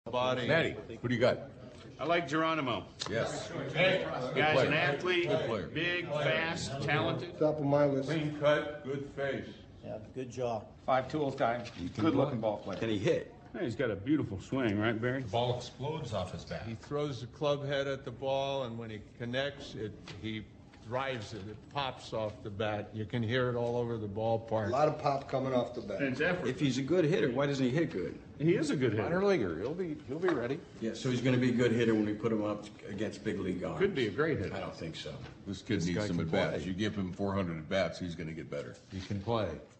Body. Matty, who do you got? I like Geronimo. Yes. Guy's an athlete, Good player. big, fast, talented. Top of my list. Clean cut, good face. Yeah, good job. 5 tools guy. Good looking ball player. Can he hit? Hey, he's got a beautiful swing, right, Barry? The ball explodes off his bat. He throws the club head at the ball, and when he connects, he drives it. It pops off the bat. You can hear it all over the ballpark. A lot of pop coming off the bat. And it's effort. If he's a good hitter, why doesn't he hit good? He is a good hitter. Minor leaguer. He'll be ready. Yeah, so he's going to be a good hitter when we put him up against big league arms. Could be a great I hitter. don't think so. This kid needs guy some can at bats. play. You give him 400 at bats, he's going to get better. He can play.